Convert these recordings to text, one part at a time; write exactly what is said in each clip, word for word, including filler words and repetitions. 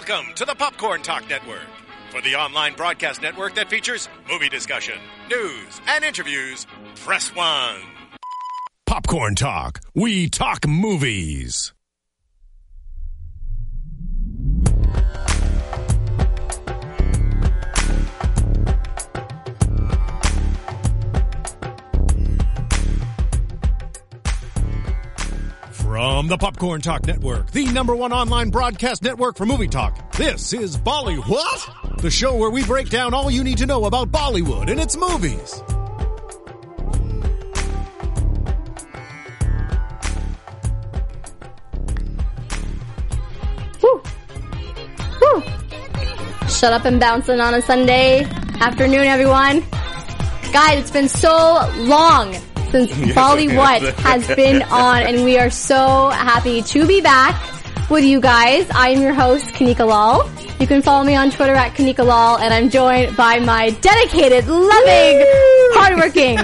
Welcome to the Popcorn Talk Network, for the online broadcast network that features movie discussion, news, and interviews. Press one. Popcorn Talk. We talk movies. From the Popcorn Talk Network, the number one online broadcast network for movie talk, this is Bollywood, the show where we break down all you need to know about Bollywood and its movies. Woo. Woo. Shut up and bouncing on a Sunday afternoon, everyone. Guys, it's been so long since Bollywood has been on, and we are so happy to be back with you guys. I am your host, Kanika Lal. You can follow me on Twitter at Kanika Lal, and I'm joined by my dedicated, loving, hardworking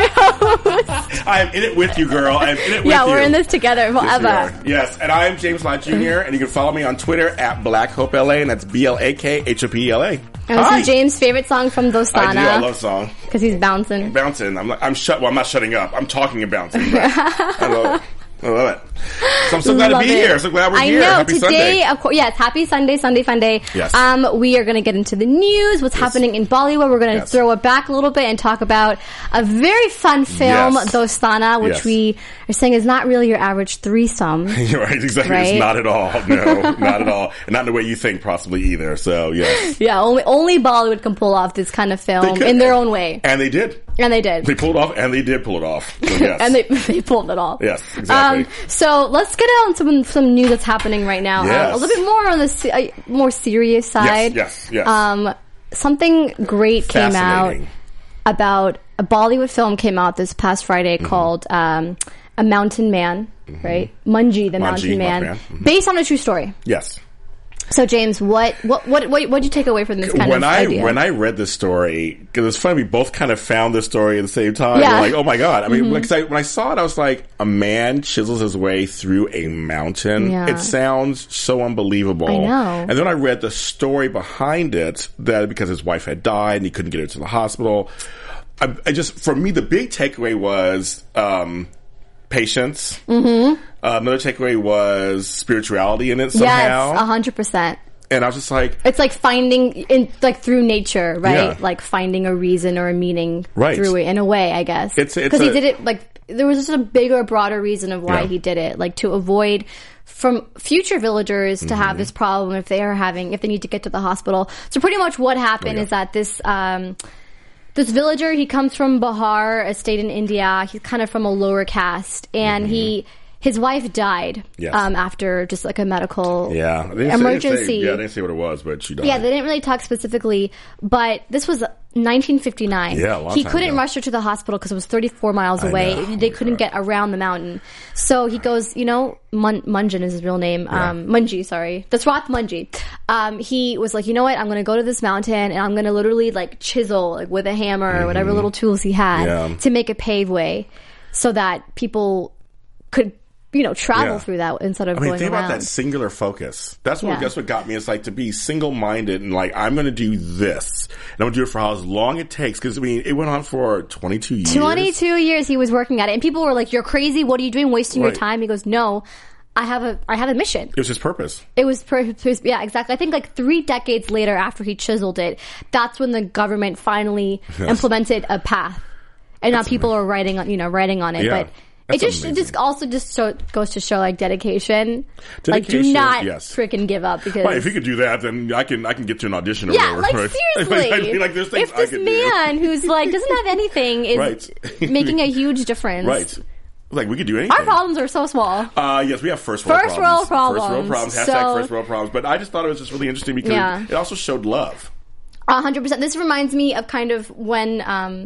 host. I'm in it with you, girl. I'm in it with yeah, you. Yeah, we're in this together forever. Yes, yes, and I'm James Lott Junior, and you can follow me on Twitter at Black Hope L A, and that's B L A K H O P E L A. And this is James' favorite song from Dostana. I do. I love song. Because he's bouncing. Bouncing. I'm like, I'm shut. Well, I'm not shutting up. I'm talking and bouncing. But I love it. I love it. So I'm so glad love to be it. here. So glad we're I here. know. Happy Today, Sunday. Of course, yes, happy Sunday, Sunday fun day. Yes. Um, we are going to get into the news, what's yes. happening in Bollywood. We're going to yes. throw it back a little bit and talk about a very fun film, yes. Dostana, which yes. we are saying is not really your average threesome. You're right, exactly. Right? It's not at all. No, not at all. And not in the way you think, possibly either. So, yes. Yeah, only only Bollywood can pull off this kind of film in their own way. And they did. And they did. They pulled it off, and they did pull it off. So, yes. and they they pulled it off. Yes, exactly. Um, so let's get on some some news that's happening right now. Yes. Um, a little bit more on the se- uh, more serious side. Yes, yes, yes. Um, something great came out about a Bollywood film came out this past Friday mm-hmm. called um, A Mountain Man, mm-hmm. right? Munji, the Munji, Mountain Man, Man. Mm-hmm. based on a true story. Yes. So, James, what what what what did you take away from this kind when of I, idea? When I read this story, because it's funny, we both kind of found this story at the same time. Yeah. We're like, oh my God. I mean, mm-hmm. like, I, when I saw it, I was like, a man chisels his way through a mountain. Yeah. It sounds so unbelievable. I know. And then I read the story behind it, that because his wife had died and he couldn't get her to the hospital. I, I just, for me, the big takeaway was, um, patience. Mm-hmm. Uh, another takeaway was spirituality in it somehow. Yes, a hundred percent. And I was just like, it's like finding in like through nature, right? Yeah. Like finding a reason or a meaning right. through it in a way, I guess. It's because he did it like there was just a bigger, broader reason of why yeah. he did it, like to avoid from future villagers to mm-hmm. have this problem if they are having if they need to get to the hospital. So pretty much what happened oh, yeah. is that this. Um, This villager, he comes from Bihar, a state in India. He's kind of from a lower caste, and mm-hmm. he his wife died yes. um, after just like a medical yeah. they emergency. Say, yeah, they didn't say what it was, but she died. Yeah, they didn't really talk specifically, but this was nineteen fifty-nine. Yeah, a long he time couldn't ago. rush her to the hospital because it was thirty-four miles I away. know. They oh couldn't God. get around the mountain. So he goes, you know, Mun- Munjan is his real name. Yeah. Um, Munji, sorry. That's Rath Munji. Um, he was like, you know what? I'm going to go to this mountain and I'm going to literally like chisel like with a hammer or mm-hmm. whatever little tools he had yeah. to make a pave way so that people could you know, travel yeah. through that instead of I mean, going think around. about that singular focus. That's what Yeah. that's what got me. It's like to be single-minded and like, I'm going to do this. And I'm going to do it for how long it takes. Because, I mean, it went on for twenty-two years. twenty-two years he was working at it. And people were like, you're crazy. What are you doing wasting Right. your time? He goes, no, I have a, I have a mission. It was his purpose. It was, per, per, yeah, exactly. I think like three decades later after he chiseled it, that's when the government finally Yes. implemented a path. And That's now people amazing. are writing on, you know, writing on it. Yeah. But That's it just, it amazing. just also just show, goes to show like dedication. Dedication, like do not yes. freaking give up because. Right, if you could do that, then I can I can get to an audition or Yeah, whatever. like right? seriously. I mean, like, there's things if I this could man do. who's like doesn't have anything is Right. making a huge difference. Right. Like, we could do anything. Our problems are so small. Uh, yes, we have first world First problems. world problems. First world problems. Hashtag So- first world problems. But I just thought it was just really interesting because Yeah. it also showed love. A hundred percent. This reminds me of kind of when um,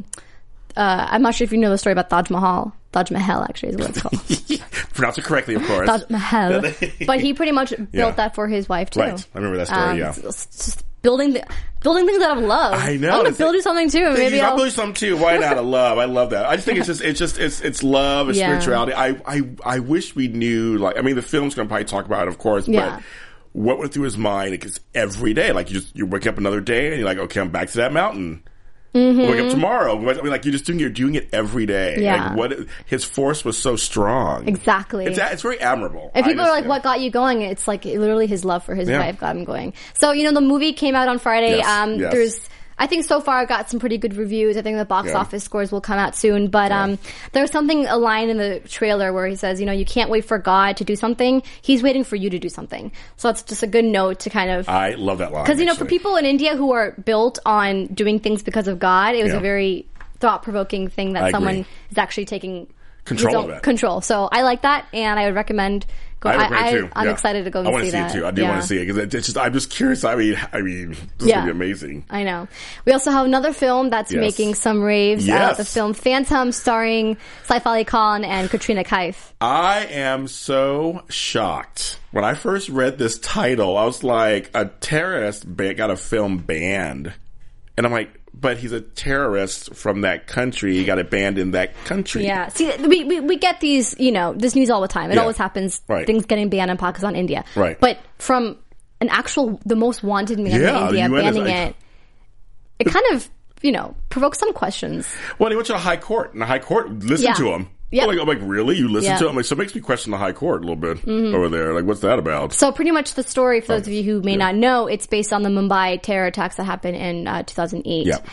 uh, I'm not sure if you know the story about Taj Mahal. Taj Mahal, actually, is what it's called. Pronounce it correctly, of course. Taj Mahal. But he pretty much built Yeah. that for his wife too. Right. I remember that story, Um, yeah. it's- it's just building the, building things out of love. I know. I'm gonna It's build like- you something too. Maybe I'll I'll. build you something too. Why not? I love. I love that. I just think it's just, it's just, it's, it's love, it's Yeah. spirituality. I, I, I wish we knew, like, I mean, the film's going to probably talk about it, of course, Yeah. but what went through his mind? Because every day, like you just, you wake up another day and you're like, okay, I'm back to that mountain. Mm-hmm. Wake up tomorrow. I mean, like you're just doing, you're doing it every day. Yeah. Like what, his force was so strong. Exactly. It's, it's very admirable. And people I are just, like, yeah. what got you going? It's like literally his love for his Yeah. wife got him going. So, you know, the movie came out on Friday. Yes. Um, Yes. there's, I think so far I got some pretty good reviews. I think the box Yeah. office scores will come out soon. But Yeah. um, there's something, a line in the trailer where he says, you know, you can't wait for God to do something. He's waiting for you to do something. So it's just a good note to kind of... I love that line. Because, you know, for actually. people in India who are built on doing things because of God, it was Yeah. a very thought-provoking thing that I someone agree. is actually taking... Control his of own it. Control. So I like that, and I would recommend... Go, I, agree I, too. I'm Yeah. excited to go and I want see to see that. it too. I do Yeah. want to see it because it's just. I'm just curious. I mean, I mean, this is Yeah. gonna be amazing. I know. We also have another film that's Yes. making some raves. Uh, Yes. the film Phantom, starring Saif Ali Khan and Katrina Kaif. I am so shocked. When I first read this title, I was like, a terrorist ba- got a film banned. And I'm like, but he's a terrorist from that country. He got it banned in that country. Yeah. See, we, we, we get these, you know, this news all the time. It Yeah. always happens. Right. Things getting banned in Pakistan, India. Right. But from an actual, the most wanted man Yeah, in India the U N is banning like- it, it kind of, you know, provokes some questions. Well, he went to the high court, and the high court listened Yeah. to him. Yeah. I'm like, I'm like, really? You listened Yeah. to him? Like, so it makes me question the high court a little bit over there. Like, what's that about? So pretty much the story, for those of you who may Yeah. not know, it's based on the Mumbai terror attacks that happened in uh, two thousand eight. Yeah.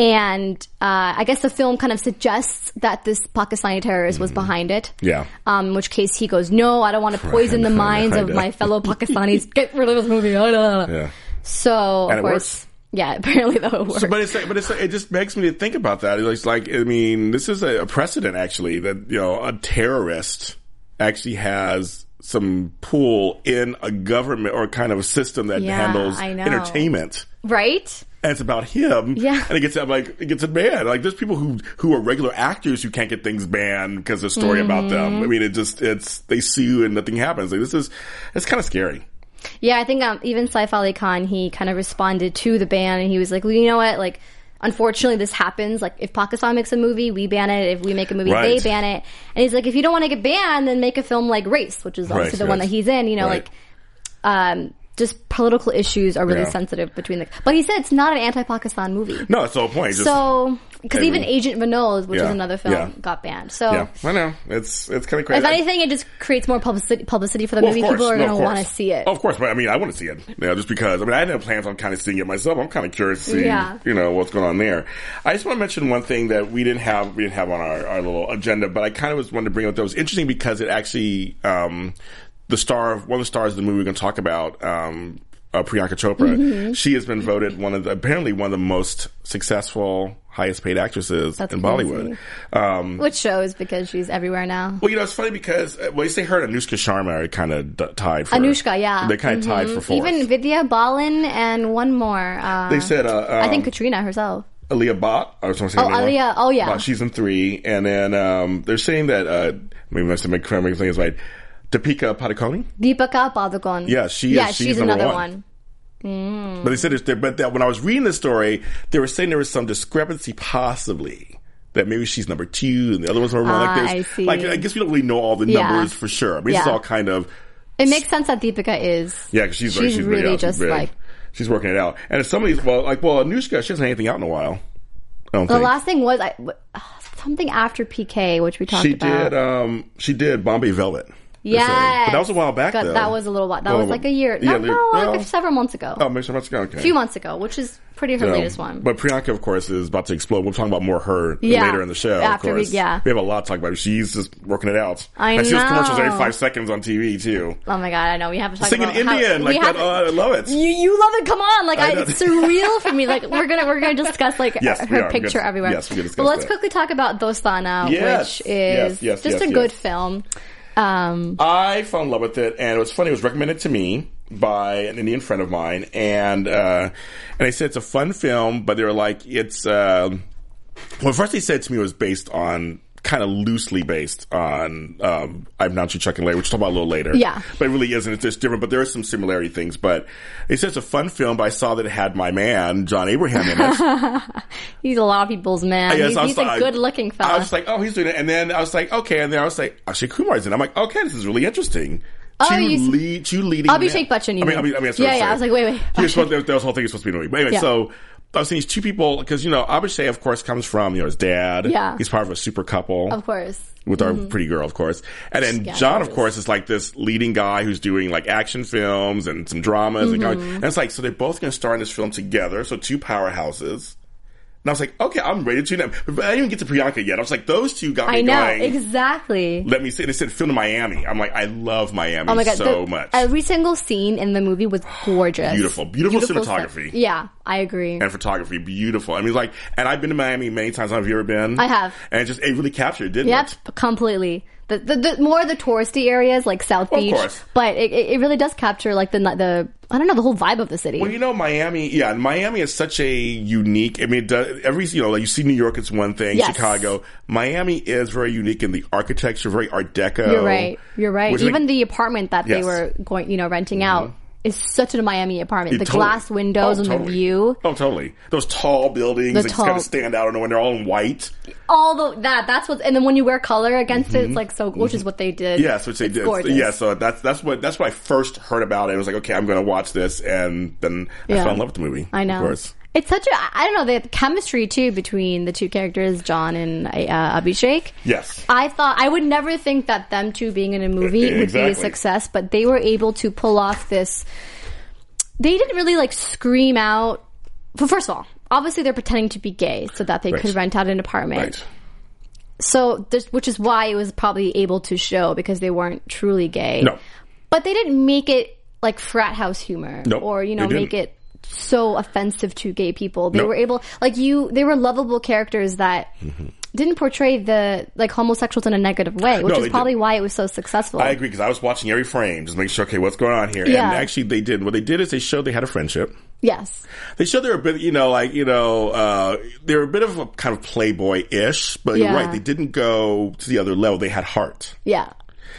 And uh, I guess the film kind of suggests that this Pakistani terrorist was behind it. Yeah. Um, in which case he goes, no, I don't want to poison the minds I of know. my fellow Pakistanis. Get rid of this movie. Yeah. So, And of it course, works. yeah, apparently though it works. So, but it's like, but it's like, it just makes me think about that. It's like, I mean, this is a, a precedent actually that, you know, a terrorist actually has some pull in a government or kind of a system that Yeah, handles I know. entertainment. Right? And it's about him. Yeah. And it gets like, it gets it banned. Like there's people who, who are regular actors who can't get things banned because there's a story Mm-hmm. about them. I mean, it just, it's, they sue and nothing happens. Like this is, it's kind of scary. Yeah, I think um, even Saif Ali Khan, he kind of responded to the ban and he was like, well, you know what, like, unfortunately this happens. Like, if Pakistan makes a movie, we ban it. If we make a movie, Right. they ban it. And he's like, if you don't want to get banned, then make a film like Race, which is obviously Right, the one right. that he's in, you know, Right. like, um, just political issues are really Yeah. sensitive between the, but he said it's not an anti-Pakistan movie. No, that's the whole point. Just, So, because I even mean, Agent Vinod, which yeah, is another film, yeah. got banned. So, yeah, I know. It's, it's kind of crazy. if anything, it just creates more publicity, publicity for the Well, movie. of course. People are No, going of to course. want to see it. Oh, of course, but I mean, I want to see it. Yeah, just because. I mean, I had no plans on kind of seeing it myself. I'm kind of curious to see, Yeah. you know, what's going on there. I just want to mention one thing that we didn't have, we didn't have on our, our little agenda, but I kind of was wanted to bring up that was interesting because it actually, um, the star of, one of the stars of the movie we're going to talk about, um, uh, Priyanka Chopra, Mm-hmm. she has been voted one of the, apparently one of the most successful, highest paid actresses That's in crazy. Bollywood. Um, Which shows because she's everywhere now. well, you know, it's funny because, uh, well, you say her and Anushka Sharma are kind of d- tied for... Anushka, yeah. They kind of tied for fourth. Even Vidya Balan and one more. Uh, They said, uh, um, I think Katrina herself. Aliyah Bhatt. I was going to say Oh, her name. Aliyah. Oh, yeah. Bhatt, she's in three. And then, um, they're saying that, uh, maybe I must make things right. Deepika Padukone. Deepika Padukone. Yeah, she is- Yeah, she's she's, number another one. one. But they said, it's, but that when I was reading the story, they were saying there was some discrepancy possibly. That maybe she's number two and the other one's number one. Ah, Like, I there's, see. like, I guess we don't really know all the Yeah. numbers for sure. I mean, it's Yeah. all kind of, It makes sense that Deepika is. yeah, 'cause she's, very- she's, she's really big out. just she's big. like. She's working it out. And some of these, well, like, well, Anushka, she hasn't had anything out in a while. I don't The think. last thing was I, uh, something after P K, which we talked She about. did, um, she did Bombay Velvet. they're saying. Yes. But that was a while back, God, though. that was a little while. That Oh, was like a year. yeah, no, no, well, like several months ago. Oh, maybe some months ago. Okay. A few months ago, which is pretty her So, latest one. But Priyanka, of course, is about to explode. We'll talk about more her Yeah. later in the show. After of we- course. yeah. We have a lot to talk about. She's just working it out. I and she does commercials every know. five seconds on T V too. Oh my god, I know. We have to talk Singing about how- Indian we like have that. to- Oh, I love it. You, you love it. Come on, like I I, know. it's surreal for me. Like we're gonna we're gonna discuss like Yes, we her are. picture We're gonna- everywhere. yes, we're gonna discuss but let's that. quickly talk about Dostana, Yes, which is yes, yes, just yes, a yes. good film. Um, I fell in love with it, and it was funny. It was recommended to me by an Indian friend of mine, and uh, and they said it's a fun film, but they were like, it's. Uh, well, first they said to me it was based on. Kind of loosely based on um, I've Now Chuck and Larry, which we'll talk about a little later. Yeah. But it really isn't. It's just different, but there are some similarity things. But they said it's a fun film, but I saw that it had my man, John Abraham, in it. he's a lot of people's man. Yes, he's I was he's a like- good-looking fella. I was just like, oh, he's doing it. And then I was like, okay. And then I was like, Akshay Kumar's in it. I'm like, okay, this is really interesting. Oh, two, you, lead, two leading Abhishek Bachchan, you I mean, I mean, I mean that's what yeah, I'm yeah. saying. I was like, wait, wait. He was supposed, that was the whole thing was supposed to be a movie. But anyway, Yeah. so I was saying these two people, because, you know, Abhishek, of course, comes from, you know, his dad. Yeah. He's part of a super couple. Of course. With our pretty girl, of course. And then Yeah, John, of of course, is like this leading guy who's doing like action films and some dramas. Mm-hmm. And, and it's like, so they're both going to star in this film together. So two powerhouses. And I was like, okay, I'm ready to tune in. But I didn't even get to Priyanka yet. I was like, those two got me I know, going. exactly. Let me see. They said film in Miami. I'm like, I love Miami Oh my God, so the- much. Every single scene in the movie was gorgeous. Beautiful. Beautiful stuff. cinematography. Yeah, I agree. And photography, beautiful. I mean, like, and I've been to Miami many times. Have you ever been? I have. And it just, it really captured, didn't Yep, it? completely. The, the, the more the touristy areas like South Well, of Beach, course. but it, it really does capture like the the I don't know the whole vibe of the city. Well, you know, Miami, yeah, Miami is such a unique, I mean, it does, every, you know, like you see New York, it's one thing, Yes. Chicago. Miami is very unique in the architecture, very Art Deco. You're right. You're right. Which is Even like- the apartment that they Yes. were going, you know, renting out is such a Miami apartment. It the totally- glass windows oh, and totally. the view, Oh, totally. Those tall buildings The that tall- just kind of stand out and when they're all in white. all the that that's what. And then when you wear color against it, it's like so, which is what they did. Yes, which they It's did. Gorgeous. Yeah, so that's that's what that's what I first heard about it. I was like, okay, I'm going to watch this, and then I Yeah. fell in love with the movie. I know. Of course. It's such a, I don't know, the chemistry too between the two characters, John and uh, Abhishek. Yes. I thought, I would never think that them two being in a movie would be a Exactly. success, but they were able to pull off this. They didn't really like scream out. Well, first of all, obviously they're pretending to be gay so that they Right. could rent out an apartment. Right. So, this, which is why it was probably able to show because they weren't truly gay. No. But they didn't make it like frat house humor Nope, or, you know, they didn't. make it so offensive to gay people. They Nope. were able, like you, they were lovable characters that didn't portray the, like, homosexuals in a negative way, which No, is they probably didn't. why it was so successful. I agree because I was watching every frame, just making sure, okay, what's going on here? Yeah. And actually, they did. What they did is they showed they had a friendship. Yes. They showed they were a bit, you know, like, you know, uh, they were a bit of a kind of playboy-ish, but Yeah. you're right, they didn't go to the other level. They had heart. Yeah.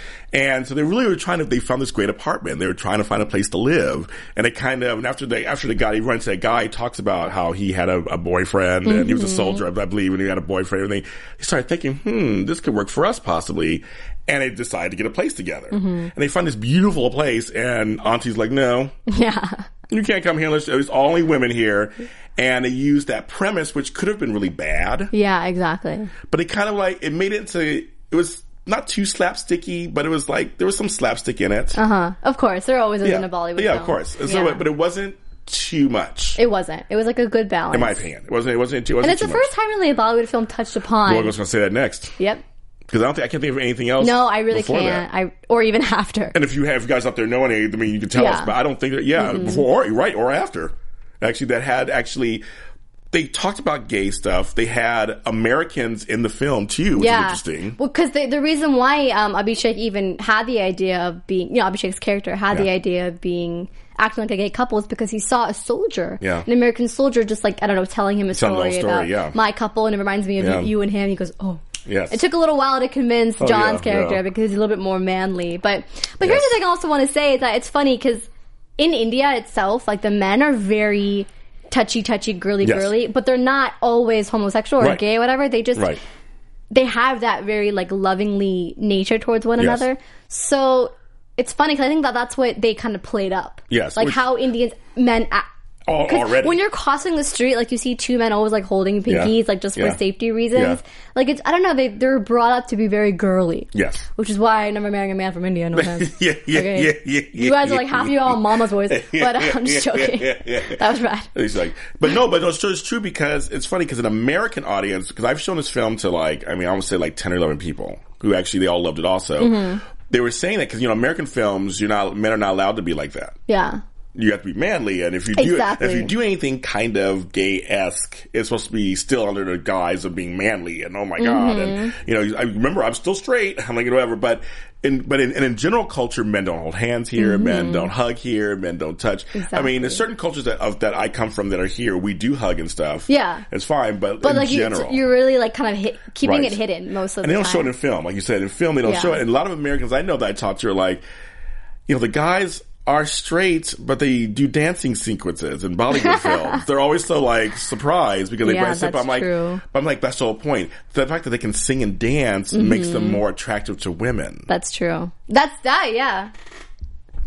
And so they really were trying to, they found this great apartment. They were trying to find a place to live. And it kind of, and after they, after the guy, he runs to that guy, he talks about how he had a, a boyfriend and he was a soldier, I believe, and he had a boyfriend and everything. They started thinking, hmm, this could work for us possibly. And they decided to get a place together. And they find this beautiful place and Auntie's like, no, Yeah. you can't come here unless there's only women here. And they used that premise, which could have been really bad, Yeah, exactly. but it kind of like, it made it into, it was not too slapsticky, but it was like, there was some slapstick in it. Uh huh. Of course. There always is Yeah, in a Bollywood yeah, film. of course. And so, Yeah. but it wasn't too much, It wasn't. It was like a good balance. in my opinion. It wasn't. It wasn't too. It wasn't And it's too the first much. time really a Bollywood film touched upon. Well, I was going to say that next Yep. because I don't think I can't think of anything else. No, I really before can't. that. I or even after. And if you have guys out there knowing it, I mean, you can tell Yeah. us. But I don't think that. Yeah, before or right or after. Actually, that had actually. They talked about gay stuff. They had Americans in the film too, which Yeah. is interesting. Well, because the, the reason why um, Abhishek even had the idea of being, you know, Abhishek's character had the Yeah. idea of being acting like a gay couple is because he saw a soldier, Yeah. an American soldier, just like I don't know, telling him a Telling the story, whole story, about yeah. my couple, and it reminds me of Yeah. you and him. He goes, oh. Yes. It took a little while to convince Oh, John's yeah, character yeah. because he's a little bit more manly. But but here's Yes. the thing I also want to say is that it's funny because in India itself, like the men are very touchy, touchy, girly, Yes. girly, but they're not always homosexual or Right. gay or whatever. They just Right. they have that very like lovingly nature towards one Yes. another. So it's funny because I think that that's what they kind of played up. Yes, like which- how Indians men act. Al- 'Cause already. when you're crossing the street, like you see two men always like holding pinkies, Yeah. like just Yeah. for safety reasons. Yeah. Like it's I don't know, they they're brought up to be very girly. Yes. Which is why I never marrying a man from India. No offense. yeah, yeah, Okay? yeah, yeah, You guys yeah, are like half of yeah. you all mama's boys, Yeah, but uh, I'm just yeah, joking. yeah, yeah, yeah. That was bad. It's like, but no, but no, it's true, it's true because it's funny because an American audience, because I've shown this film to like, I mean, I would say like ten or eleven people who actually, they all loved it also. Mm-hmm. They were saying that because, you know, American films, you're not, men are not allowed to be like that. Yeah. You have to be manly, and if you do Exactly. if you do anything kind of gay-esque, it's supposed to be still under the guise of being manly. And oh my god, Mm-hmm. and you know, I remember I'm still straight. I'm like whatever, but in but in, and in general culture, men don't hold hands here, men don't hug here, men don't touch. I mean, Mm-hmm. Exactly. there's certain cultures that of, that I come from that are here. We do hug and stuff. Yeah. it's fine, but, But in like you, general, you're really like kind of hit, keeping Right. it hidden most of and the they time. don't show it in film, like you said. In film, they don't Yeah. show it. And a lot of Americans I know that I talk to are like, you know, the guys are straight, but they do dancing sequences in Bollywood films. They're always so like surprised because they Yeah, dress up. that's I'm like, true. but I'm like, that's the whole point. The fact that they can sing and dance makes them more attractive to women. That's true. That's that. Yeah.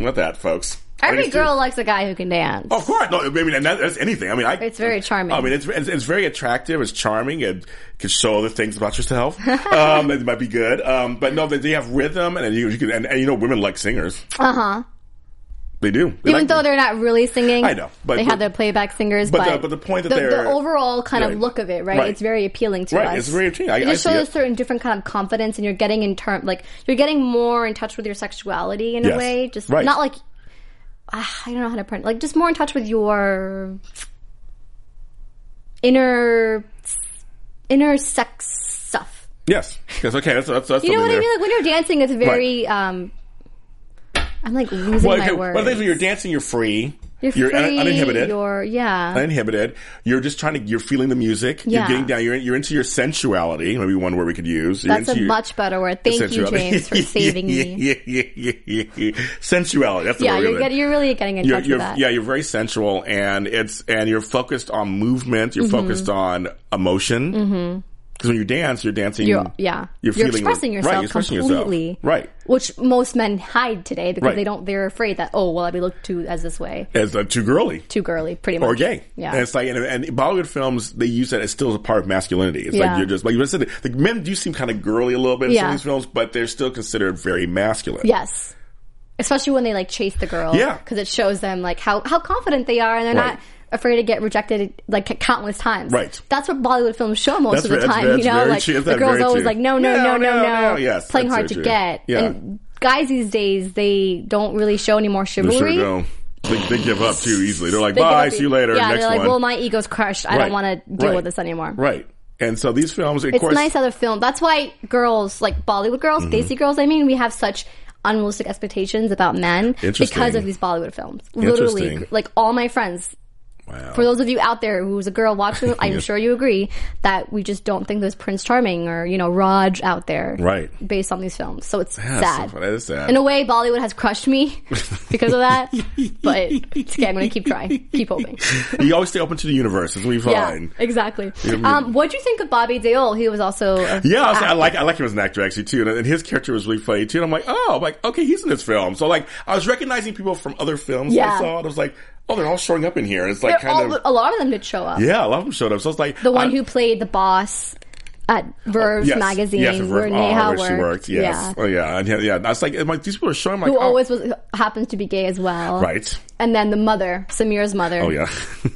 Not that, folks. Every girl likes a guy who can dance. Oh, of course. No, I mean, and that, that's anything. I mean, I, it's very charming. I mean, it's, it's it's very attractive. It's charming. It can show other things about yourself. um, it might be good. Um, but no, they, they have rhythm, and you, you can, and, and you know, women like singers. Uh huh. They do. They Even like though them. they're not really singing. I know. But, they but, have their playback singers. But, But, the, but the point that the, they're... the overall kind right. of look of it, right? right? It's very appealing to right. us. It's very appealing. I, it just I see shows it. a certain different kind of confidence, and you're getting in term, like, you're getting more in touch with your sexuality in yes. a way. Just right. not like... Uh, I don't know how to print. Like, just more in touch with your inner... inner sex stuff. Yes. Yes, okay. That's, that's, that's You know what there. I mean? Like, when you're dancing, it's very... Right. um I'm like losing well, my okay, words. Well, when you're dancing, you're free. You're, you're free, un- uninhibited. You're, yeah. Uninhibited. You're just trying to, you're feeling the music. Yeah. You're getting down. You're, you're into your sensuality. Maybe one word we could use. You're That's a into your, much better word. Thank you, sensuality. James, for saving yeah, me. Yeah, yeah, yeah, yeah, yeah. Sensuality. That's the Yeah, word. you're, get, you're really getting in You're, touch you're, with that. yeah, you're very sensual, and it's and you're focused on movement. You're Mm-hmm. focused on emotion. Mm-hmm. Because when you dance, you're dancing. You're, yeah, You're, you're feeling, expressing yourself right, you're expressing completely, yourself. Right? Which most men hide today because Right. they don't. They're afraid that oh, will I be looked to as this way? As uh, too girly. Too girly, pretty much, Or gay. Yeah, And it's like, and, and Bollywood films, they use that as still as a part of masculinity. It's Yeah. like you're just, like you said, the men do seem kind of girly a little bit in some Yeah. of these films, but they're still considered very masculine. yes, especially when they like chase the girl, Yeah. because it shows them like how how confident they are and they're Right. not afraid to get rejected like countless times. Right. That's what Bollywood films show most That's of the ve- that's- time. that's you know, very like true. the That's girl's very always true. like, no, no, No, no, no, no, no, no. Yes, playing that's hard so to true. get. Yeah. And guys these days, they don't really show any more They chivalry. sure don't. They, they give up too easily. They're like, They give bye, up- see you later, Yeah, next they're like, one. well, my ego's crushed. I Right. don't want to deal Right. with this anymore. Right. And so these films, of It's course. nice how the film. That's why girls, like Bollywood girls, Mm-hmm. Desi girls, I mean, we have such unrealistic expectations about men Interesting. because of these Bollywood films. Literally, Interesting. like all my friends. Wow. For those of you out there who's a girl watching them, I'm sure you agree that we just don't think there's Prince Charming or, you know, Raj out there. Right. Based on these films. So it's Yeah, sad. so that is sad. In a way, Bollywood has crushed me because of that. But it's okay, I'm going to keep trying. Keep hoping. You always stay open to the universe, as we Yeah, find. exactly. Yeah. Um, what do you think of Bobby Deol? He was also a Yeah, I, was, I actor. like I like him as an actor actually too, and, and his character was really funny too. And I'm like, oh, I'm like okay, he's in this film. So like, I was recognizing people from other films Yeah. I saw, and I was like, oh, they're all showing up in here. And it's like They're kind all, of a lot of them did show up. yeah, a lot of them showed up. So it's like The one I- who played the boss at Verbs yes, magazine, yes, at where Verve- Neha oh, worked. where she worked. Yes, Yeah. oh yeah, and yeah, yeah. I was like, I'm like, these people are showing like Who oh, always was happens to be gay as well. right. And then the mother, Samir's mother. Oh yeah,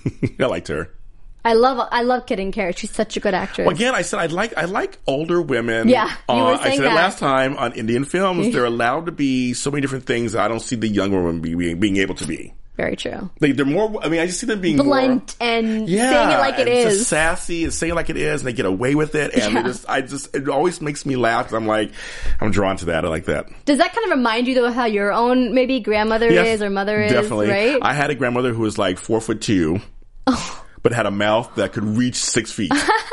I liked her. I love I love Kid and Carrot. She's such a good actress. Well, again, I said I like I like older women. Yeah, you were uh, I saying said it that. last time on Indian films. They're allowed to be so many different things that I don't see the younger women be, being being able to be. Very true. They, they're more. I mean, I just see them being Blunt more, and yeah, saying it like it and it's is. just sassy and saying it like it is, and they get away with it. And Yeah. they just, I just, it always makes me laugh. 'Cause I'm like, I'm drawn to that. I like that. Does that kind of remind you though of how your own maybe grandmother Yes, is or mother is? definitely. Right? I had a grandmother who was like four foot two. But had a mouth that could reach six feet.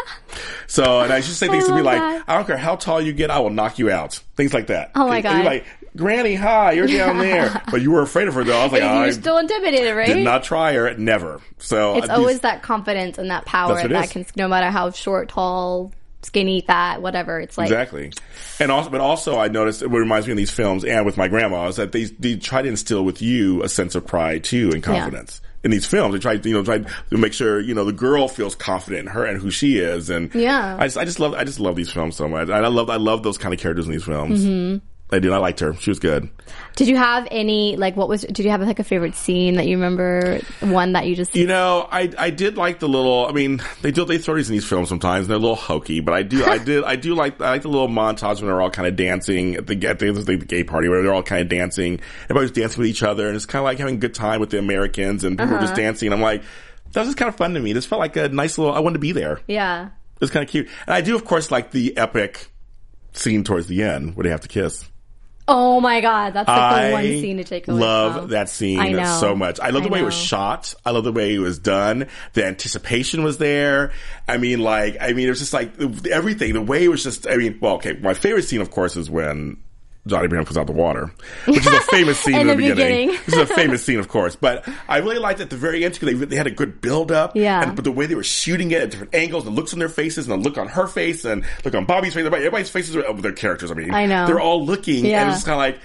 So, and I used to say things I to me love like, that. I don't care how tall you get, I will knock you out. Things like that. Oh my And God. you're like, Granny, hi, you're down there. But you were afraid of her though. I was like, You're I still intimidated, right? did not try her, never. So It's uh, always these- that confidence and that power That's what it that is. can, no matter how short, tall, skinny, fat, whatever. It's like Exactly. And also, but also I noticed, what reminds me of these films and with my grandma is that they, they try to instill with you a sense of pride too and confidence. In these films, they try, you know, try to make sure, you know, the girl feels confident in her and who she is. And Yeah. I just, I just love, I just love these films so much. I love, I love those kind of characters in these films. Mm-hmm. I did. I liked her. She was good. Did you have any like what was? Did you have like a favorite scene that you remember? One that you just You know, I I did like the little. I mean, they do they throw these in these films sometimes, and they're a little hokey. But I do, I did, I do like I like the little montage when they're all kind of dancing at the at the, the gay party where they're all kind of dancing. Everybody's dancing with each other, and it's kind of like having a good time with the Americans, and people Uh-huh. are just dancing. And I'm like, that was just kind of fun to me. This felt like a nice little. I wanted to be there. It yeah. was kind of cute, and I do, of course, like the epic scene towards the end where they have to kiss. Oh my god, that's like I the one scene to take away. love from. that scene I know. so much. I love the I way it was know. shot. I love the way it was done. The anticipation was there. I mean, like, I mean, it was just like everything. The way it was just, I mean, well, okay, my favorite scene, of course, is when Johnny Abraham comes out of the water, which is a famous scene in, In the, the beginning. beginning. This is a famous scene, of course, but I really liked at the very end because they, they had a good build up. Yeah. And, but the way they were shooting it at different angles, the looks on their faces, and the look on her face, and look on Bobby's face, everybody- everybody's faces are, of their characters. I mean, I know. they're all looking, Yeah. and it's just kind of like,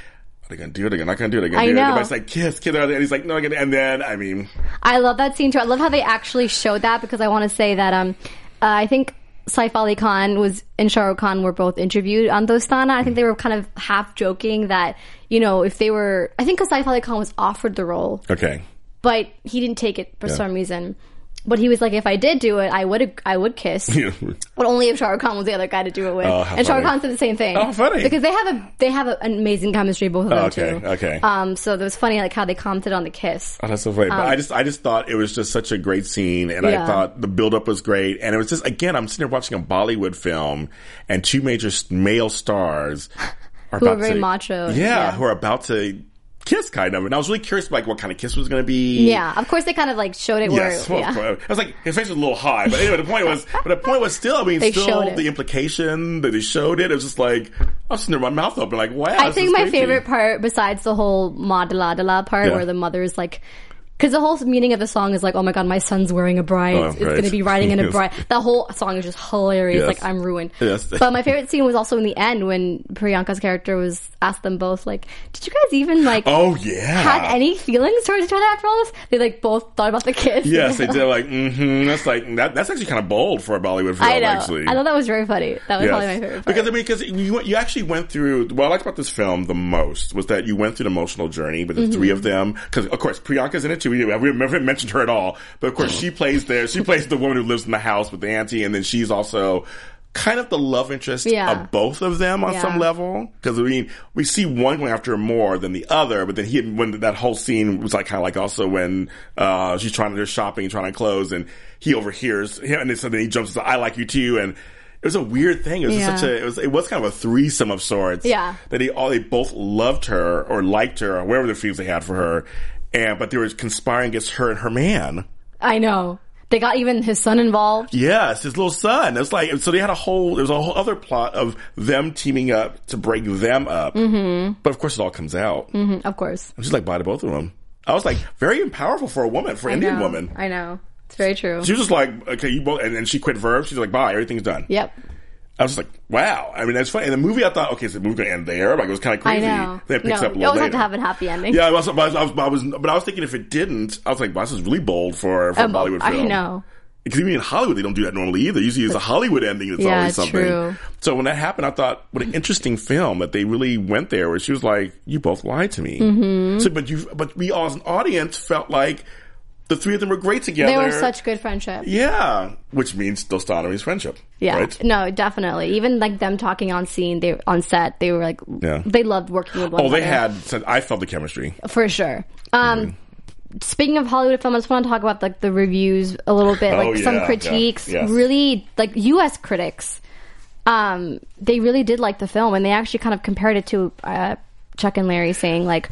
Are they gonna do it again? Not gonna do it again. I do know. Everybody's like, kiss, kiss. And he's like, no, again. And then, I mean, I love that scene too. I love how they actually showed that because I want to say that um, uh, I think Saif Ali Khan was and Shah Rukh Khan were both interviewed on Dostana. I think they were kind of half joking that, you know, if they were, I think because Saif Ali Khan was offered the role, okay, but he didn't take it for Yeah. some reason. But he was like, if I did do it, I would I would kiss, but only if Shah Rukh Khan was the other guy to do it with. Oh, how and Shah Rukh funny. Khan said the same thing. Oh, funny. Because they have a they have a, an amazing chemistry, both of them Oh, okay, too. okay. Um, so it was funny like how they commented on the kiss. Oh, that's so funny. But Um, I just, I just thought it was just such a great scene, and Yeah. I thought the build-up was great, and it was just, again, I'm sitting there watching a Bollywood film, and two major s- male stars are Who are about very to, macho, yeah, yeah. who are about to kiss, kind of. And I was really curious, like, what kind of kiss was going to be. Yeah, of course they kind of like showed it where Yes, well, yeah. I was like, his face was a little high, but anyway, the point was, but the point was still, I mean, They showed still it. the implication that they showed it. It was just like, I was sitting there with my mouth open, like, wow. I this think is my crazy. favorite part, besides the whole Madala part, Yeah. where the mother is like, because the whole meaning of the song is like, oh my god, my son's wearing a bride. Oh, it's right. going to be riding in a Yes. bride. That whole song is just hilarious. Yes. Like, I'm ruined. Yes. But my favorite scene was also in the end when Priyanka's character was asked them both, like, did you guys even, like, Oh, yeah. had any feelings towards each other after all this? They, like, both thought about the kiss. Yes, they did. Like, mm-hmm. That's like that. That's actually kind of bold for a Bollywood film. I know. Actually, I thought that was very funny. That was Yes. probably my favorite part. Because I mean, because you you actually went through. What I liked about this film the most was that you went through the emotional journey with the Mm-hmm. three of them. Because of course Priyanka's in it too. We we haven't mentioned her at all, but of course she plays there. She plays the woman who lives in the house with the auntie, and then she's also kind of the love interest Yeah. of both of them on Yeah. some level. Because I mean, we see one going after her more than the other, but then he when that whole scene was like kind of like also when uh she's trying to do shopping, trying on clothes, and he overhears him, and then so then he jumps and says, "I like you too," and it was a weird thing. It was Yeah. such a it was it was kind of a threesome of sorts. Yeah. That they all they both loved her or liked her or whatever the feelings they had for her, and but they were conspiring against her and her man. I know. They got even his son involved. Yes, his little son. It's like so they had a whole there was a whole other plot of them teaming up to break them up. Mm-hmm. But of course, it all comes out. Mm, of course. And she's like, bye to both of them. I was like, very powerful for a woman, for an I Indian know. woman. I know. It's very true. She was just like, okay, you both, and then she quit Verve. She's like, bye, everything's done. Yep. I was just like, wow. I mean, that's funny. In the movie, I thought, okay, so the movie's gonna end there. Like, it was kind of I crazy. know. Then it picks no, up a you little always have later. to have a happy ending. Yeah, I was, but I was, I was, but I was thinking if it didn't, I was like, wow, this is really bold for, for Um, a Bollywood I film. know. Because even in Hollywood, they don't do that normally either. Usually it's a Hollywood ending that's Yeah, always something. true. So when that happened, I thought, what an interesting film that they really went there where she was like, you both lied to me. Mm-hmm. So, but you, but we all as an audience felt like the three of them were great together. They were such good friendship. Yeah. Which means Dostana means friendship. Yeah. Right? No, definitely. Even like them talking on scene, they on set, they were like, Yeah. they loved working with one Oh, they another. had, I felt the chemistry. For sure. Um, Speaking of Hollywood film, I just want to talk about like the reviews a little bit, Oh, like some yeah, critiques. yeah, yes. Really, like U S critics, um, they really did like the film, and they actually kind of compared it to uh, Chuck and Larry, saying like,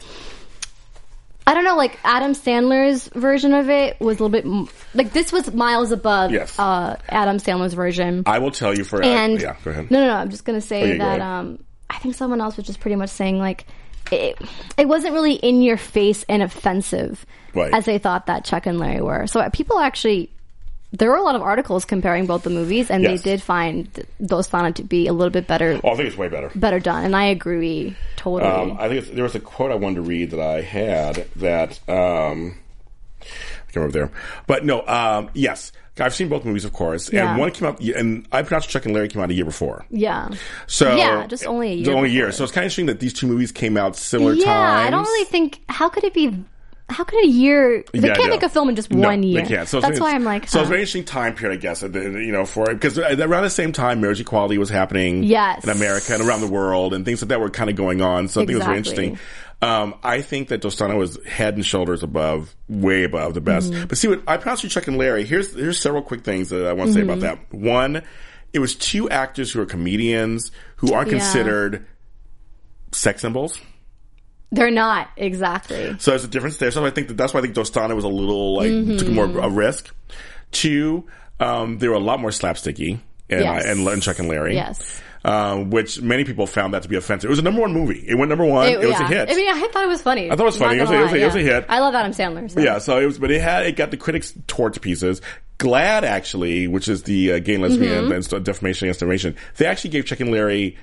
I don't know, like Adam Sandler's version of it was a little bit m- like this was miles above Yes. uh, Adam Sandler's version. I will tell you for, And yeah, go ahead. no, no, no. I'm just gonna say Okay, go that ahead. um, I think someone else was just pretty much saying like it, it wasn't really in your face and offensive Right. as they thought that Chuck and Larry were. So uh, people actually, there were a lot of articles comparing both the movies, and Yes. they did find th- Dostana to be a little bit better, Oh, I think it's way better. better done. And I agree totally. Um, I think it's, there was a quote I wanted to read that I had that um, I can't remember there, but no, um, yes, I've seen both movies, of course, Yeah. and one came out, and I pronounced Chuck and Larry came out a year before. yeah. So Yeah, just only a year Only a year. before. So it's kind of interesting that these two movies came out similar Yeah, times. I don't really think. How could it be? How could a year? They Yeah, can't no. make a film in just No, one year. They can't. So it's- That's why I'm like. So it's a huh. very interesting time period, I guess. uh, You know, for because around the same time, marriage equality was happening. Yes. In America and around the world, and things like that were kind of going on. So I think it was very Exactly. interesting. Um, I think that Dostana was head and shoulders above, way above the best. Mm-hmm. But see, what I pronounced you Chuck and Larry. Here's here's several quick things that I want to say about Mm-hmm. that. One, it was two actors who are comedians who aren't Yeah. considered sex symbols. They're not exactly. So there's a difference there. So I think that that's why I think Dostana was a little like Mm-hmm. took more a risk. Two, um, they were a lot more slapsticky, and Yes. I, and, and Chuck and Larry, Yes. um, which many people found that to be offensive. It was a number one movie. It went number one. It, was yeah. a hit. I mean, I thought it was funny. I thought it was funny. Not It was gonna a- it was a- lie, it was a yeah. hit. I love Adam Sandler. So. Yeah, so it was, but it had it got the critics tore to pieces. Glad actually, which is the uh, gay and lesbian Mm-hmm. and st- defamation against defamation, they actually gave Chuck and Larry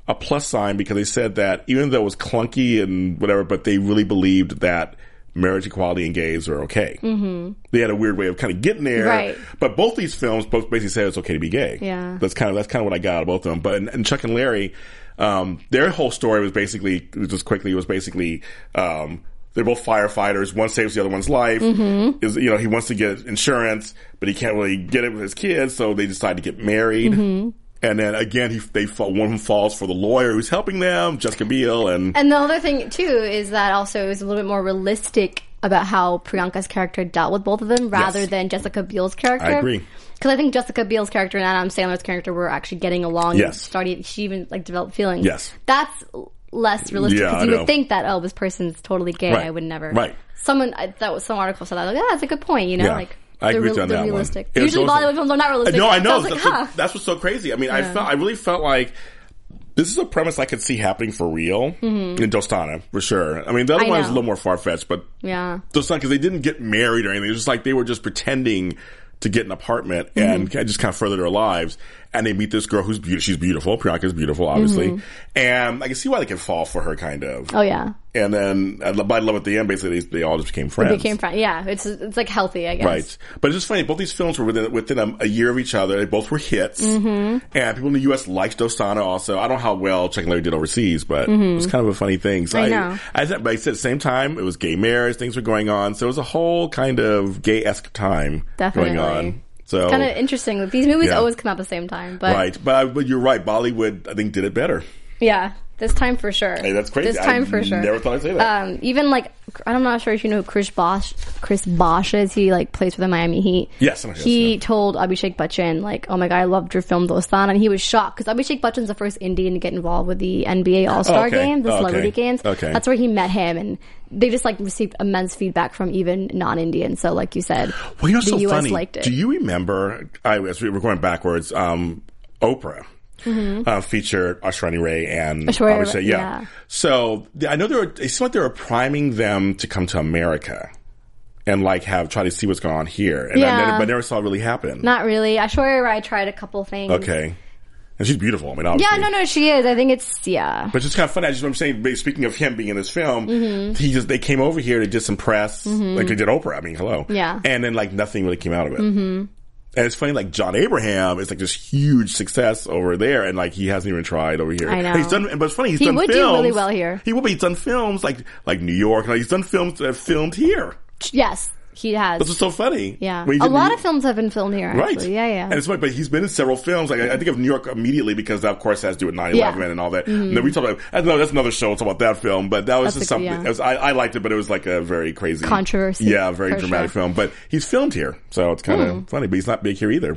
a plus sign because they said that even though it was clunky and whatever, but they really believed that marriage equality and gays were okay. Mm-hmm. They had a weird way of kind of getting there. Right. But both these films both basically said it's okay to be gay. Yeah. That's kind of, that's kind of what I got out of both of them. But in, in Chuck and Larry, um, their whole story was basically, just quickly, was basically, um, they're both firefighters. One saves the other one's life. Mm-hmm. Is, you know, he wants to get insurance, but he can't really get it with his kids, so they decide to get married. Mm-hmm. And then again, he they fall, one of them falls for the lawyer who's helping them, Jessica Biel, and and the other thing too is that also it was a little bit more realistic about how Priyanka's character dealt with both of them, rather yes. than Jessica Biel's character. I agree, because I think Jessica Biel's character and Adam Sandler's character were actually getting along. Yes, and started. She even like developed feelings. Yes, that's less realistic because yeah, you I would know. think that oh, this person's totally gay. Right. I would never. Right. Someone I, that was some article said that. Like, yeah, that's a good point. You know, yeah. like. I They're, agree re- on they're that realistic. one. It Usually also, Bollywood films are not realistic. No, I know. So I was like, that's, huh. what, that's what's so crazy. I mean, Yeah. I felt, I really felt like this is a premise I could see happening for real mm-hmm. in Dostana, for sure. I mean, the other I one is a know. little more far-fetched, but Yeah. Dostana, because they didn't get married or anything. It was just like they were just pretending to get an apartment and Mm-hmm. just kind of further their lives. And they meet this girl who's beautiful. She's beautiful. Priyanka's beautiful, obviously. Mm-hmm. And I can see why they can fall for her, kind of. Oh yeah. And then, uh, by love at the end, basically, they, they all just became friends. They became friends. Yeah, it's it's like healthy, I guess. Right. But it's just funny, both these films were within, within a, a year of each other. They both were hits. Mm-hmm. And people in the U S liked Dostana also. I don't know how well Chuck and Larry did overseas, but mm-hmm. it was kind of a funny thing. So I I, know. I, said, but I said at the same time, it was gay marriage, things were going on. So it was a whole kind of gay-esque time Definitely. going on. So Kind of interesting. These movies Yeah. always come out at the same time, but Right. But, but you're right. Bollywood, I think, did it better. yeah, this time for sure. Hey, that's crazy. This time I for sure. never thought I'd say that. Um, even like I'm not sure if you know who Chris Bosh. Chris Bosh is. He like plays for the Miami Heat. Yes, I know who he he is, yeah. told Abhishek Bachchan like, "Oh my god, I loved your film Dostan," and he was shocked because Abhishek Bachchan's the first Indian to get involved with the N B A All Star Oh, okay. Game, the Oh, celebrity okay. games. Okay. That's where he met him, and they just like received immense feedback from even non-Indians. So, like you said, Well, you know, the so U S funny. liked it. Do you remember? I as we were going backwards. Um, Oprah mm-hmm. uh, featured Aishwarya Rai and Aishwarya Abhishek. Rai, Yeah. yeah. So I know they were. It seemed like they were priming them to come to America and like have try to see what's going on here. And Yeah. I never, but never saw it really happen. Not really. Aishwarya Rai tried a couple things. Okay. And she's beautiful. I mean, obviously. Yeah, no, no, she is. I think it's yeah. But it's just kind of funny. I just I'm saying. Speaking of him being in this film, Mm-hmm. he just they came over here. They did some press, like they did Oprah. I mean, hello. Yeah. And then like nothing really came out of it. Mm-hmm. And it's funny, like John Abraham is like this huge success over there, and like he hasn't even tried over here. I know. And he's done, but it's funny. He's He done would do films. really well here. He would, but he's done films like like New York. Like he's done films that have filmed here. Yes, he has. That's what's so funny. Yeah, When he a did lot New- of films have been filmed here. Actually. Right. Yeah, yeah. And it's funny, but he's been in several films. Like I, I think of New York immediately because that, of course, has to do with nine eleven Yeah. and all that. Mm-hmm. And then we talk about, I know that's another show. We'll talk about that film, but that was That's just a something, good- yeah. it was, I, I liked it, but it was like a very crazy. Controversy, Yeah, very for dramatic sure. film. But he's filmed here. So it's kind of Hmm. funny, but he's not big here either.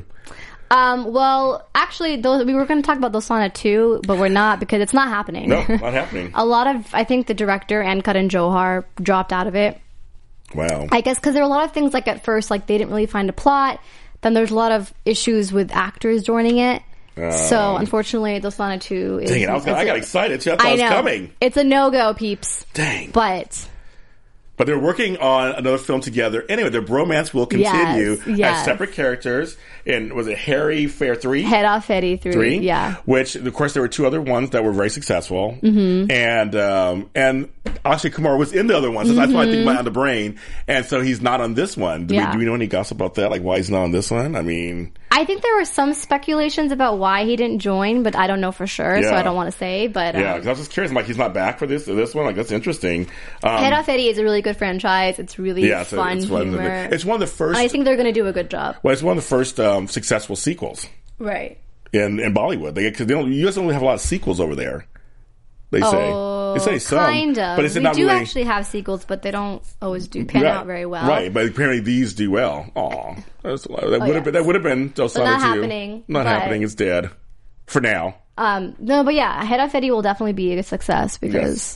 Um, well, actually, those, we were going to talk about Dostana too, but we're not because it's not happening. No, not happening. A lot of, I think the director and Karan Johar dropped out of it. Wow. I guess because there were a lot of things like at first, like they didn't really find a plot. Then there's a lot of issues with actors joining it. so unfortunately, Dostana two is. Dang it, I, was, I got excited too. I thought I it was know. coming. It's a no-go, peeps. Dang. But But they're working on another film together. Anyway, their bromance will continue Yes, yes. as separate characters. And was it Harry Fair three? Head Off Eddie three. Three, Yeah. Which, of course, there were two other ones that were very successful, mm-hmm. and um, and Akshay Kumar was in the other one, so that's why I think about On the Brain, and so he's not on this one. Do, Yeah. we, do we know any gossip about that? Like why he's not on this one? I mean, I think there were some speculations about why he didn't join, but I don't know for sure, so Yeah. I don't want to say. But yeah, um, because I was just curious. I'm like, he's not back for this this one. Like that's interesting. Um, Head Off Eddie is a really good franchise. It's really yeah, so fun it's one, of the, humor. it's one of the first. I think they're going to do a good job. well, it's one of the first um, successful sequels Right. in in Bollywood. They because they don't. You guys don't really have a lot of sequels over there. They say Oh, they say some, kind of. but it's we not do really. actually have sequels, but they don't always do pan right, out very well. Right, but apparently these do well. Aw, that's, that would have yes. been that would have been Dostana not too. happening, Not but- happening. It's dead for now. Um, no, but yeah, Head Off Eddie will definitely be a success because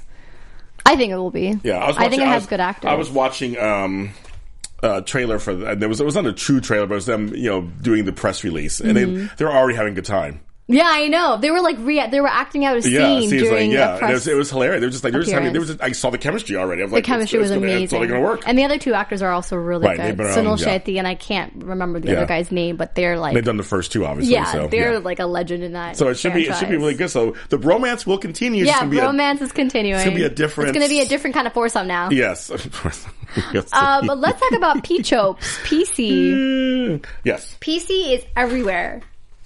I think it will be. Yeah, I was. I Watching, think it I has was, good actors. I was watching um, a trailer for the, there was it was not a true trailer, but it was them you know doing the press release, and Mm-hmm. they they were already having a good time. Yeah, I know. They were like re- they were acting out a scene Yeah, see, it's during like, yeah, a press it was, it was hilarious. They were just like, they were just having, they were appearance. just, I saw the chemistry already. I was The like, chemistry it's, was it's gonna, amazing. it's totally going to work. And the other two actors are also really Right, good. they've been Sunil around, yeah. Shetty, and I can't remember the Yeah. other guy's name, but they're like... They've done the first two, obviously. yeah, so, they're yeah. like a legend in that So it should be, it should be franchise. really good. So the bromance will continue. It's Yeah, gonna be romance is continuing. It's going to be a different... It's going to be a different kind of foursome now. A, yes. yes. Uh, but let's talk about P-Chopes. P C. Yes. P C is everywhere.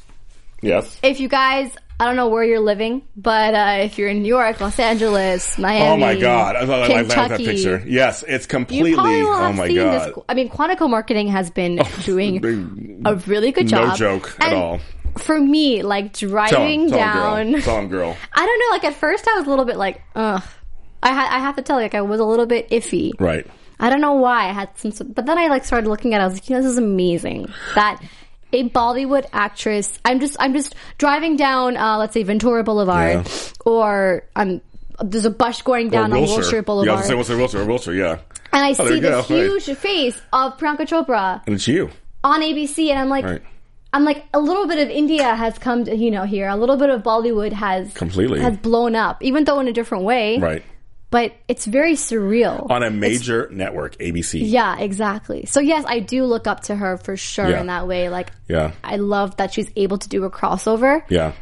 Yes. If you guys... I don't know where you're living, but uh, if you're in New York, Los Angeles, Miami, Oh my God! I thought I liked that Kentucky, picture. Yes, it's completely. you probably will Oh have my seen God! this. I mean, Quantico Marketing has been doing a really good No job. joke at And all. For me, like Tell driving him, tell down, him, girl. Tell him, girl. I don't know. Like at first, I was a little bit like, ugh. I ha- I have to tell you, like I was a little bit iffy. Right. I don't know why I had some, but then I like started looking at it. I was like, you know, this is amazing. That a Bollywood actress. I'm just, I'm just driving down, uh, let's say Ventura Boulevard, Yeah. or I'm there's a bus going down Or on Wilshire. Wilshire Yeah, I Boulevard, was going to say Wilshire, or Wilshire, yeah. and I Oh, there see you go. this huge face of Priyanka Chopra And it's you. on A B C, and I'm like. Right. I'm like, a little bit of India has come to, you know, here. A little bit of Bollywood has Completely. has blown up, even though in a different way. Right. But it's very surreal. On a major network, A B C. Yeah, exactly. So yes, I do look up to her for sure Yeah. in that way. Like, Yeah. I love that she's able to do a crossover. Yeah.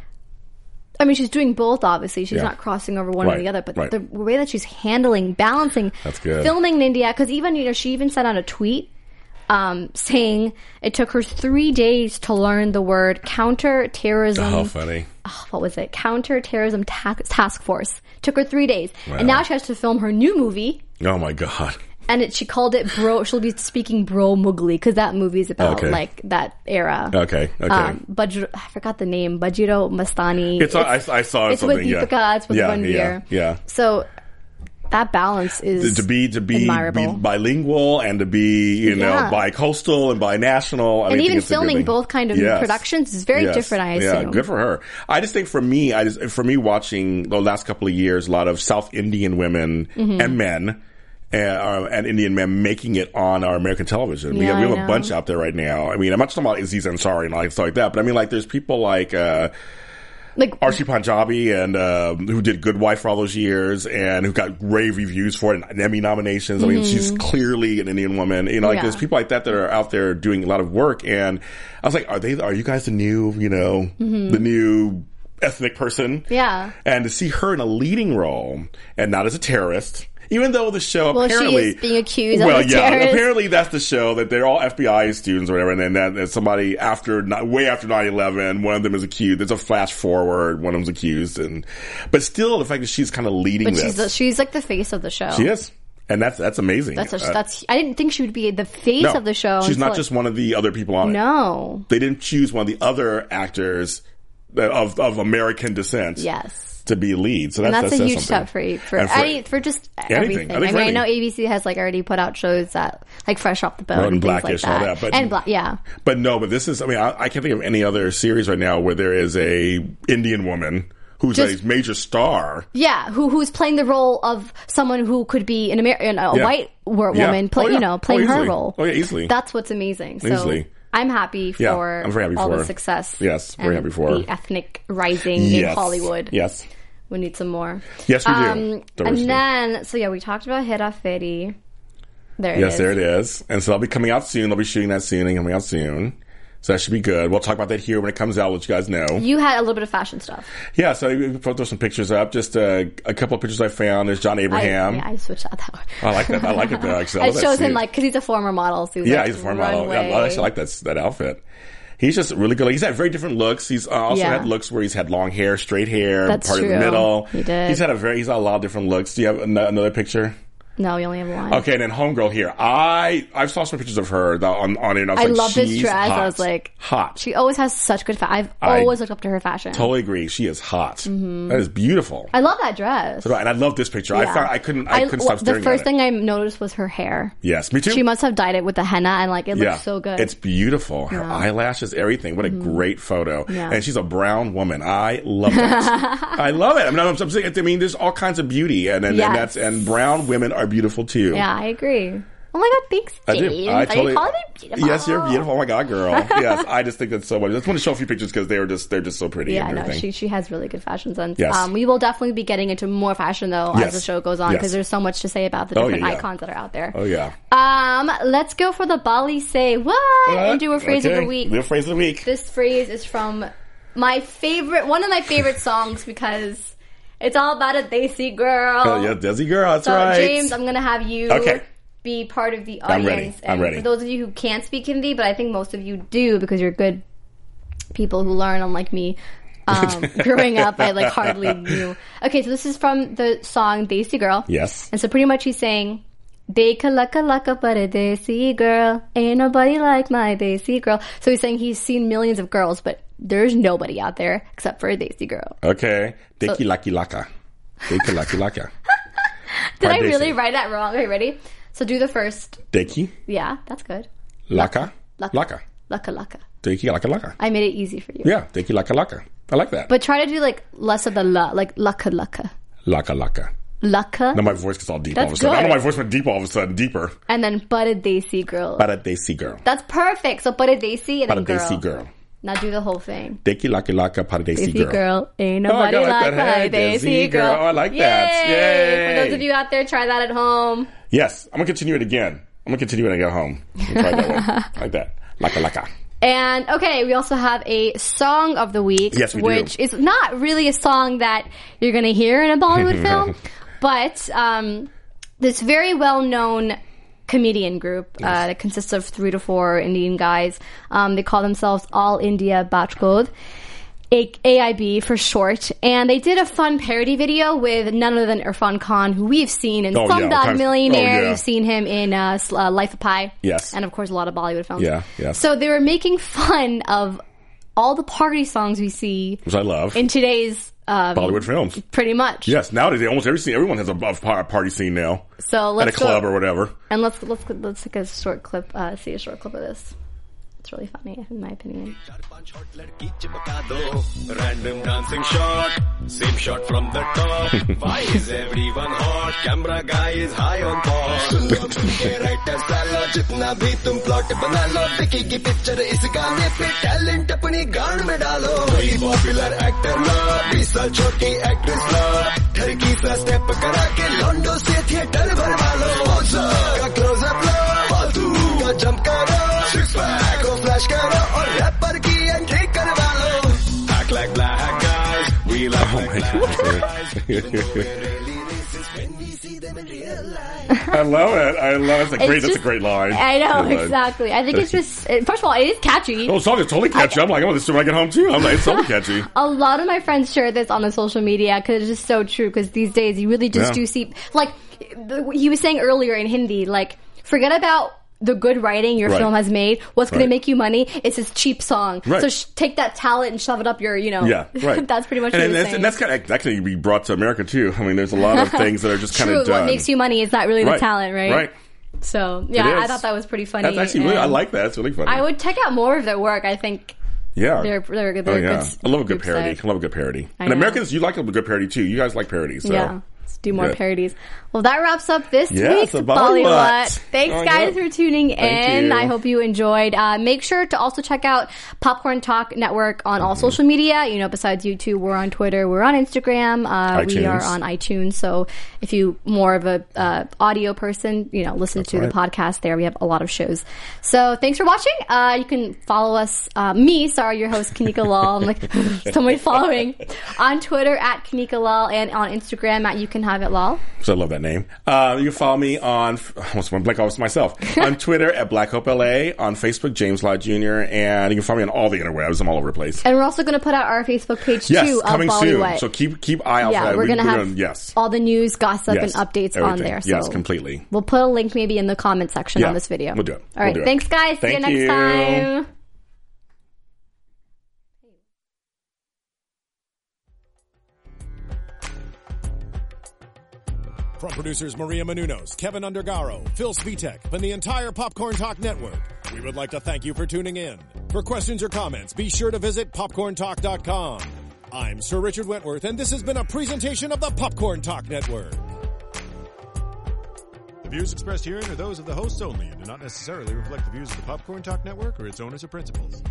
I mean, she's doing both, obviously. She's Yeah. not crossing over one or Right, the other, but right. the way that she's handling, balancing, That's good. filming in India, because even, you know, she even sent out a tweet um, saying it took her three days to learn the word counter-terrorism. Oh, funny. oh, what was it? Counter-terrorism ta- task force. Took her three days. Wow. And now she has to film her new movie. Oh, my God. And it, she called it Bro. She'll be speaking Bro Mugli because that movie is about Okay. like that era. Okay. Okay. Um, Bajro, I forgot the name. Bajiro Mastani. It's, I, I saw it's something, with yeah. Deepika. It's with yeah, Ranveer. yeah, yeah. So that balance is To be to be, be admirable. bilingual and to be you know Yeah. bi-coastal and bi-national. I And mean, I think even it's a good filming thing. both kind of Yes. productions is very Yes. different, I Yeah, assume. good for her. I just think for me, I just for me watching the last couple of years, a lot of South Indian women Mm-hmm. and men. And, uh, and Indian men making it on our American television. we Yeah, have, we I have a know. bunch out there right now. I mean, I'm not talking about Aziz Ansari and like stuff like that, but I mean, like, there's people like, uh, Like Archie Panjabi and uh, who did Good Wife for all those years and who got rave reviews for it and Emmy nominations. I mean, she's clearly an Indian woman. You know, like Mm-hmm. Yeah. there's people like that that are out there doing a lot of work. And I was like, are they? Are you guys the new? You know, the new ethnic person? Mm-hmm. Yeah. And to see her in a leading role and not as a terrorist. Even though the show Well, she apparently is being accused well, of a yeah, terrorist. apparently that's the show that they're all F B I students or whatever, and then that, that somebody after not, way after nine eleven, one of them is accused. There's a flash forward, one of them's accused, and but still the fact that she's kind of leading but this, she's the, she's like the face of the show. she is, and that's that's amazing. That's a, Uh, that's. I didn't think she would be the face no, of the show. she's until, not just one of the other people on it. No. They didn't choose one of the other actors that, of of American descent. Yes. To be lead, so that's, And that's, that a says huge something. step for for, And for- any, for just everything. I I, think mean, for I know any- A B C has like already put out shows that like Fresh Off the Boat Well, and and things like Blackish that. and all that, but- and Bla- yeah, But no, but this is, I mean, I, I can't think of any other series right now where there is a Indian woman who's Just- a major star. yeah. Who who's playing the role of someone who could be an American, a Yeah. white wor- Yeah. woman, play, Oh, yeah. you know, playing Oh, her easily. role. Oh, yeah, easily. That's what's amazing. So Easily. I'm happy for Yeah, I'm very happy all for the her. success. Yes, very and happy for her. the ethnic rising in Yes. Hollywood. Yes. We need some more. Yes, we do. Um, Diversity. and then, so yeah, we talked about Hera Feri. There it Yes, is. there it is. And so they'll be coming out soon. They'll be shooting that soon and coming out soon. So that should be good. We'll talk about that here when it comes out, let you guys know. You had a little bit of fashion stuff. Yeah, so we put throw some pictures up. Just uh, a couple of pictures I found. There's John I, Abraham. yeah, I switched out that one. I like that. I like it though, actually. I It love that shows him suit. like, because he's a former model. So he was Yeah, like, he's a former model. Yeah, runway. I actually like that that outfit. He's just really good. He's had very different looks. He's uh, also Yeah. had looks where he's had long hair, straight hair, That's part in true. the middle. He did. He's had a very. He's had a lot of different looks. Do you have an- another picture? No, we only have one. Okay, and then homegirl here. I I saw some pictures of her that on on it. And I was I like, love this she's dress. Hot. I was like, hot. She always has such good fashion. I've I always looked up to her fashion. Totally agree. She is hot. That is beautiful. Mm-hmm. I love that dress. And I love this picture. I Yeah. found I couldn't I, couldn't stop The staring first at thing it. I noticed was her hair. Yes, me too. She must have dyed it with the henna, and like it yeah, looks so good. It's beautiful. Her Yeah. Mm-hmm. eyelashes, everything. What a great photo. Yeah. And she's a brown woman. I love that. I love it. I mean, I'm, I'm saying, I mean, there's all kinds of beauty, and and, Yes. and that's and brown women are beautiful too. yeah, I agree. Oh my god, thanks, I James. do. I totally. Are you calling me beautiful? Yes, you're beautiful. Oh my god, girl. Yes, I just think that's so much. I just want to show a few pictures because they were just they're just so pretty. Yeah, and no, everything. she she has really good fashion sense. Yes. Um, we will definitely be getting into more fashion though Yes. as the show goes on because Yes. there's so much to say about the Oh, different yeah. icons that are out there. Oh yeah. Um, let's go for the Bali say what and do a phrase okay. of the week. Do a phrase of the week. This phrase is from my favorite, one of my favorite songs because it's all about a Desi girl. Oh yeah, Desi girl. That's so right. James, I'm gonna have you Okay. be part of the I'm audience. ready. I'm and ready. For those of you who can't speak Hindi, but I think most of you do because you're good people who learn, unlike me. Um, growing up, I like hardly knew. Okay, so this is from the song Desi Girl. Yes. And so pretty much he's saying, Dekha laka laka but a Desi girl. Ain't nobody like my Desi girl. So he's saying he's seen millions of girls, but there's nobody out there except for a Desi girl. Okay. Deki So- laki laka. Deki laki laka. Did I Pardesi. really write that wrong? Okay, ready? So do the first. Deki Yeah, that's good. laka Laka. laka. Laka laka. Deki laka laka. I made it easy for you. Yeah. Deki laka laka. I like that. But try to do like less of the la, like laka laka. Laka laka. Laka. Now my voice gets all deep all of a That's sudden. I don't know good. my voice went deep all of a sudden, deeper. And then but a Desi girl. Para Desi girl. That's perfect. So but a Desi and Para then girl. Desi girl. Now do the whole thing. Deki laki laka para Desi Desi girl. girl. Ain't Oh, I nobody like like that. my Hey, Desi Desi girl. girl. Oh, I like that. Yay. Yay. For those of you out there, try that at home. Yes. I'm going to continue it again. I'm going to continue when I get home. We'll try that one. Like that. Laka laka. And okay, we also have a song of the week, Yes, we do. which is not really a song that you're going to hear in a Bollywood film, but um, this very well-known comedian group uh, that consists of three to four Indian guys. Um, they call themselves All India Bachkod. A- AIB for short, and they did a fun parody video with none other than Irfan Khan, who we've seen in Oh, yeah, all Slumdog kinds- Millionaire. oh, yeah. You've seen him in uh, Sl- uh, Life of Pi, Yes. and of course a lot of Bollywood films. Yeah, yes. So they were making fun of all the party songs we see Which I love. in today's um, Bollywood films. pretty much. Yes. Nowadays, almost every scene, everyone has a, a par- party scene now. So let's At a club go, or whatever. and let's let's let's take a short clip. Uh, see a short clip of this. It's really funny, in my opinion. Random dancing shot, same shot from the top. Why is everyone hot? Camera guy is high on top. Writer salo, jitna bhi tum plot bana lo, dikhegi picture is gaane pe talent apni gaan mein dalo. Koi popular actor la, बीस साल छोटी actress la, ठरकी सा step करा के लॉन्डो से theater भरवा लो. का close up लो, फालतू का jump करो, six pack को flash करो और rapper की entry करवा लो. Act like black guys, we like Oh black my guys. I love it. I love it. It's a It's great, that's just- a great line. I know, Great line. exactly. I think it's just, first of all, it is catchy. Oh, the song is totally catchy. I'm like, oh, this is when I get home too. I'm like, it's totally catchy. A lot of my friends share this on the social media because it's just so true. Because these days you really just Yeah. do see, like the, he was saying earlier in Hindi, like forget about the good writing your Right. film has made. What's going Right. to make you money? It's this cheap song. Right. So sh- take that talent and shove it up your, you know. Yeah, right. That's pretty much and, what and he's that's, saying. and that's kind of that can be brought to America too. I mean, there's a lot of things that are just kind True. of done. What makes you money is not really the Right. talent, right? Right. So It yeah, I is. thought that was pretty funny. That's actually really. I and like that. It's really funny. I would check out more of their work. I think Yeah. they're they're, they're oh a yeah. good. I love a good group parody. site. I love a good parody. I And know. Americans, you like a good parody too. You guys like parodies. So. Yeah. Let's do more Good. parodies. Well, that wraps up this Yes, week's the Bollywood. Bollywood. Thanks, Oh, guys, yeah. for tuning Thank in. you. I hope you enjoyed. Uh, make sure to also check out Popcorn Talk Network on all social media. You know, besides YouTube, we're on Twitter, we're on Instagram, uh, we iTunes. are on iTunes. So if you more of a uh, audio person, you know, listen to right. the podcast there. We have a lot of shows. So thanks for watching. Uh, you can follow us, uh, me, sorry, your host, Kanika Lal. I'm like, somebody following on Twitter at Kanika Lal and on Instagram at You Can Have It Lal. So I love that name. Uh, you can follow me on, I almost went blank off myself, on Twitter at Black Hope L A, on Facebook, James Lott Junior, and you can follow me on all the interwebs. I'm all over the place. And we're also going to put out our Facebook page Yes, too of coming soon. Bollywood. So keep keep eye out yeah, for that. we're We- going to have gonna- yes. all the news, gossip, Yes, and updates on everything. there. So Yes, completely. We'll put a link maybe in the comment section Yeah, on this video. we'll do it. All right, We'll do it. thanks, guys. See you Thank next you. time. From producers Maria Menounos, Kevin Undergaro, Phil Svitek, and the entire Popcorn Talk Network, we would like to thank you for tuning in. For questions or comments, be sure to visit popcorn talk dot com. I'm Sir Richard Wentworth, and this has been a presentation of the Popcorn Talk Network. The views expressed herein are those of the hosts only and do not necessarily reflect the views of the Popcorn Talk Network or its owners or principals.